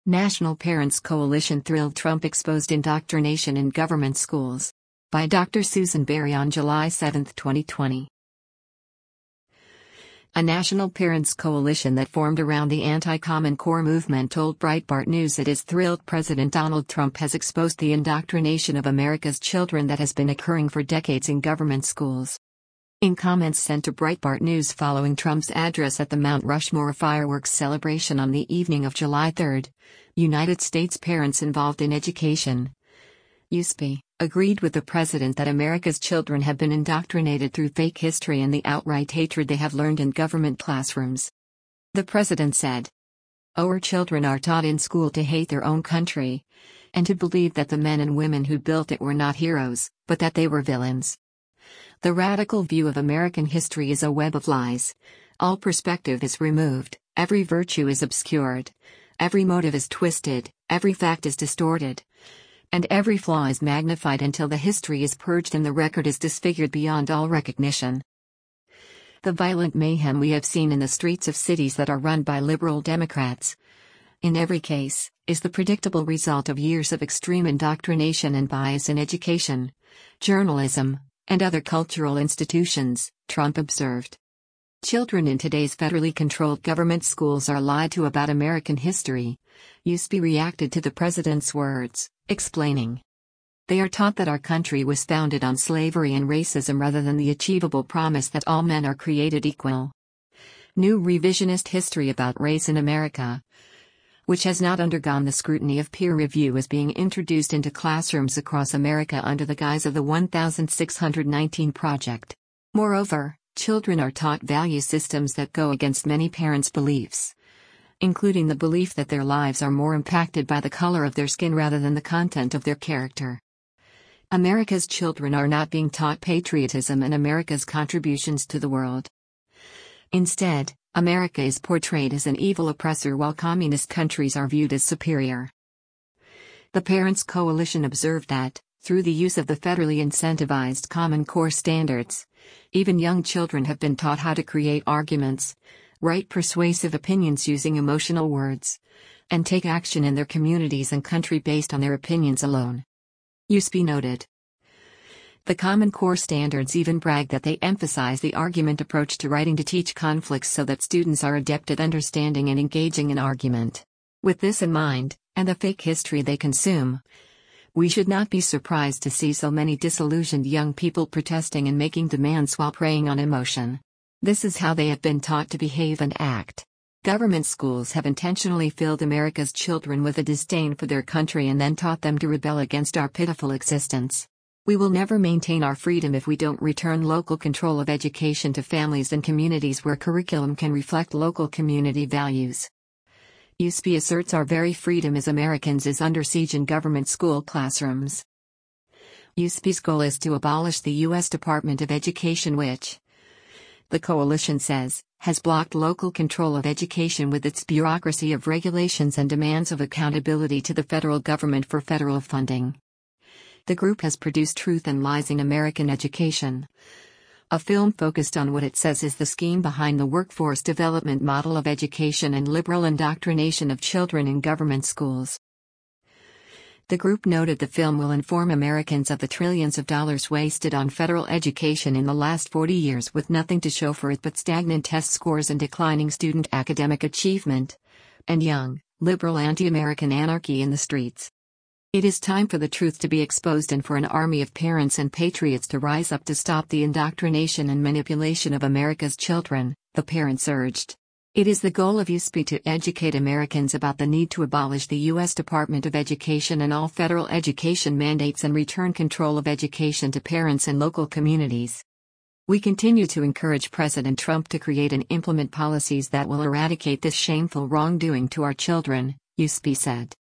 National Parents Coalition thrilled Trump exposed indoctrination in government schools. By Dr. Susan Berry on July 7, 2020. A national parents coalition that formed around the anti-Common Core movement told Breitbart News it is thrilled President Donald Trump has exposed the indoctrination of America's children that has been occurring for decades in government schools. In comments sent to Breitbart News following Trump's address at the Mount Rushmore fireworks celebration on the evening of July 3, United States parents involved in education, USP, agreed with the president that America's children have been indoctrinated through fake history and the outright hatred they have learned in government classrooms. The president said, "Our children are taught in school to hate their own country, and to believe that the men and women who built it were not heroes, but that they were villains. The radical view of American history is a web of lies. All perspective is removed, every virtue is obscured, every motive is twisted, every fact is distorted, and every flaw is magnified until the history is purged and the record is disfigured beyond all recognition. The violent mayhem we have seen in the streets of cities that are run by liberal Democrats, in every case, is the predictable result of years of extreme indoctrination and bias in education, journalism, and other cultural institutions," Trump observed. Children in today's federally controlled government schools are lied to about American history. USP reacted to the president's words, explaining, "They are taught that our country was founded on slavery and racism rather than the achievable promise that all men are created equal. New revisionist history about race in America, which has not undergone the scrutiny of peer review, is being introduced into classrooms across America under the guise of the 1619 Project. Moreover, children are taught value systems that go against many parents' beliefs, including the belief that their lives are more impacted by the color of their skin rather than the content of their character. America's children are not being taught patriotism and America's contributions to the world. Instead, America is portrayed as an evil oppressor while communist countries are viewed as superior." The Parents Coalition observed that, through the use of the federally incentivized Common Core standards, even young children have been taught how to create arguments, write persuasive opinions using emotional words, and take action in their communities and country based on their opinions alone. USP noted. The Common Core standards even brag that they emphasize the argument approach to writing to teach conflicts so that students are adept at understanding and engaging in argument. With this in mind, and the fake history they consume, we should not be surprised to see so many disillusioned young people protesting and making demands while preying on emotion. This is how they have been taught to behave and act. Government schools have intentionally filled America's children with a disdain for their country and then taught them to rebel against our pitiful existence. We will never maintain our freedom if we don't return local control of education to families and communities where curriculum can reflect local community values. USP asserts our very freedom as Americans is under siege in government school classrooms. USP's goal is to abolish the U.S. Department of Education, which, the coalition says, has blocked local control of education with its bureaucracy of regulations and demands of accountability to the federal government for federal funding. The group has produced Truth and Lies in American Education, a film focused on what it says is the scheme behind the workforce development model of education and liberal indoctrination of children in government schools. The group noted the film will inform Americans of the trillions of dollars wasted on federal education in the last 40 years with nothing to show for it but stagnant test scores and declining student academic achievement, and young, liberal anti-American anarchy in the streets. It is time for the truth to be exposed and for an army of parents and patriots to rise up to stop the indoctrination and manipulation of America's children, the parents urged. It is the goal of USP to educate Americans about the need to abolish the U.S. Department of Education and all federal education mandates and return control of education to parents and local communities. We continue to encourage President Trump to create and implement policies that will eradicate this shameful wrongdoing to our children, USP said.